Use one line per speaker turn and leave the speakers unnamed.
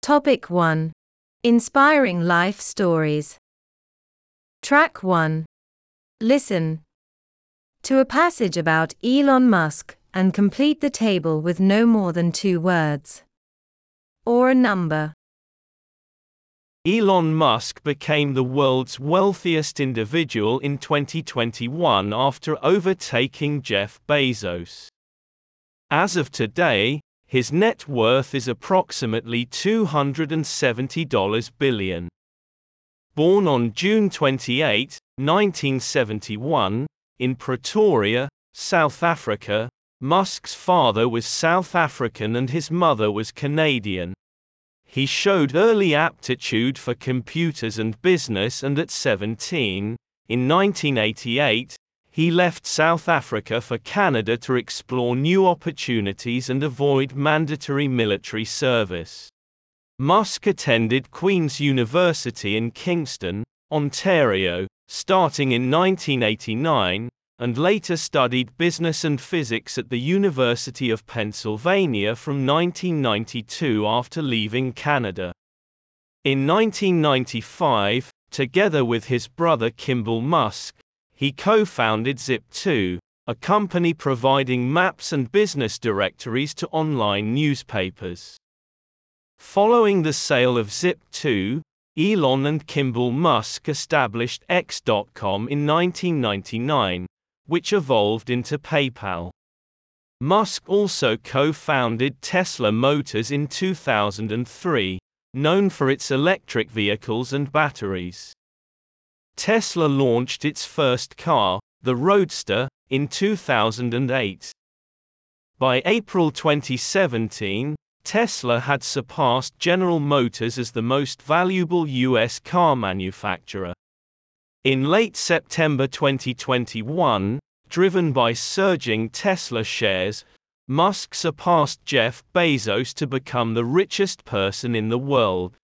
Topic 1. Inspiring life stories. Track 1. Listen to a passage about Elon Musk and complete the table with no more than 2 words or a number.
Elon Musk became the world's wealthiest individual in 2021 after overtaking Jeff Bezos. As of today, his net worth is approximately $270 billion. Born on June 28, 1971, in Pretoria, South Africa, Musk's father was South African and his mother was Canadian. He showed early aptitude for computers and business, and at 17, in 1988, he left South Africa for Canada to explore new opportunities and avoid mandatory military service. Musk attended Queen's University in Kingston, Ontario, starting in 1989, and later studied business and physics at the University of Pennsylvania from 1992 after leaving Canada. In 1995, together with his brother Kimball Musk, he co-founded Zip2, a company providing maps and business directories to online newspapers. Following the sale of Zip2, Elon and Kimball Musk established X.com in 1999, which evolved into PayPal. Musk also co-founded Tesla Motors in 2003, known for its electric vehicles and batteries. Tesla launched its first car, the Roadster, in 2008. By April 2017, Tesla had surpassed General Motors as the most valuable U.S. car manufacturer. In late September 2021, driven by surging Tesla shares, Musk surpassed Jeff Bezos to become the richest person in the world.